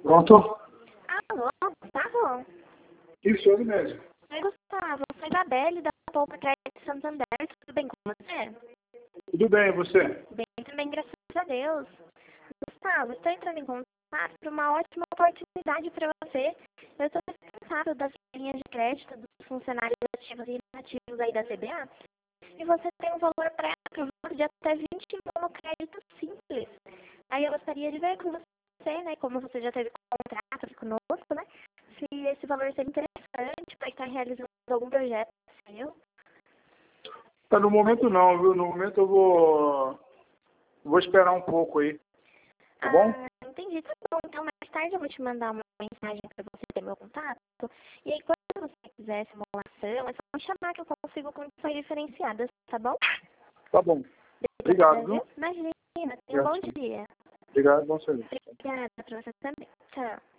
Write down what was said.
Pronto? Alô, Gustavo? Isso, ele mesmo. Oi, Gustavo. Eu sou a Isabelle, da Poupa Crédito Santander. Tudo bem com você? Tudo bem, e você? Bem também, graças a Deus. Gustavo, estou entrando em contato para uma ótima oportunidade para você. Eu sou responsável das linhas de crédito dos funcionários ativos e inativos aí da CBA. E você tem um valor pré-aprovado de até 20 mil no crédito simples. Aí eu gostaria de ver com você, né, como você já teve contrato aqui conosco, né, se esse valor seria interessante para estar realizando algum projeto seu. Tá, no momento não, viu? No momento eu vou esperar um pouco aí, tá bom? Entendi, tá bom. Então mais tarde eu vou te mandar uma mensagem para você ter meu contato. E aí quando você quiser simulação, é só me chamar que eu consigo condições diferenciadas, tá bom? Tá bom. Obrigado, viu? Imagina, tenha um bom dia. Obrigado, bom serviço. Obrigada para você também. Tchau.